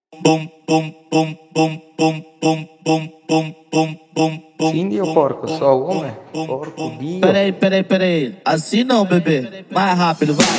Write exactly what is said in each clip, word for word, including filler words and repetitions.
Bum bum bum bum bum bum bum bum bum bum bum. Sim, Dio, porco, só uma. Porco, Dio. Peraí, peraí, peraí. Assim não, bebê. Mais rápido, vai.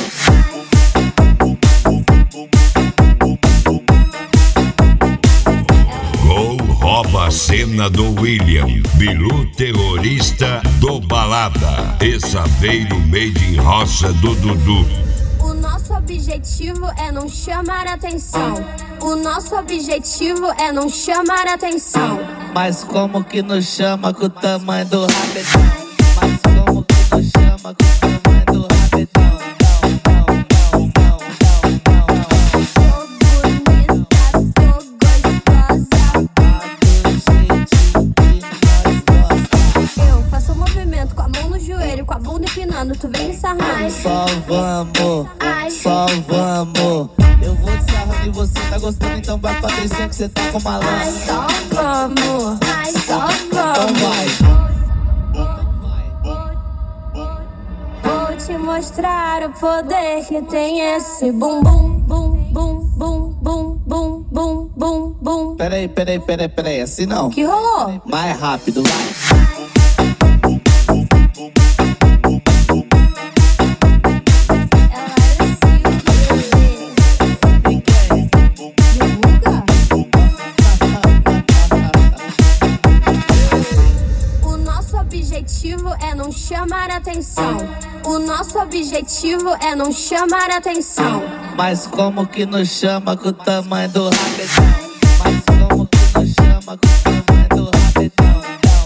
Gol rouba a cena do William. Bilu terrorista do Balada. Exaveiro made in roça do Dudu. O nosso objetivo é não chamar atenção. O nosso objetivo é não chamar atenção. Mas como que nos chama com o tamanho do rabetão? Mas como que nos chama com o tamanho do rabetão? Eu faço um movimento com a mão no joelho, com a bunda empinando, tu vem me sarrando. Só vamos, só vamos. Eu vou te sarrando e você tá gostando, então vai pra atenção que você tá com uma lança. Só vamos, só Então vamos. vai. Vou te mostrar o poder que tem esse bum bum bum bum bum bum bum bum bum bum. Peraí, peraí, peraí, peraí. Assim não. Que rolou? Mais rápido, vai. O nosso objetivo é não chamar atenção. O nosso objetivo é não chamar atenção. Mas como que nos chama com o tamanho do rabetão? Mas como que nos chama com o tamanho do rabetão?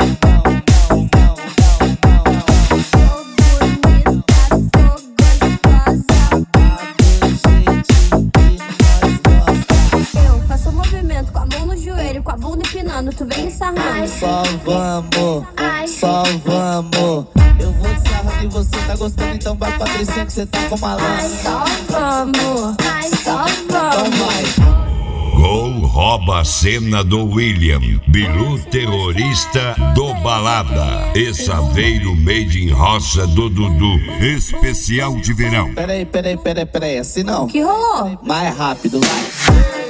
Eu faço um movimento com a mão no joelho, com a bunda empinando, tu vem me sarrando. Só vamos, só vamos. Eu vou te sarrando e você tá gostando, então vai pra atenção que você tá com uma lança. Só vamos, só Então vamos. vai. Gol rouba a cena do William. Bilu terrorista do Balada. Exaveiro made in roça do Dudu. Especial de verão. Peraí, peraí, peraí, peraí. Assim não. Que rolou? Mais rápido, vai.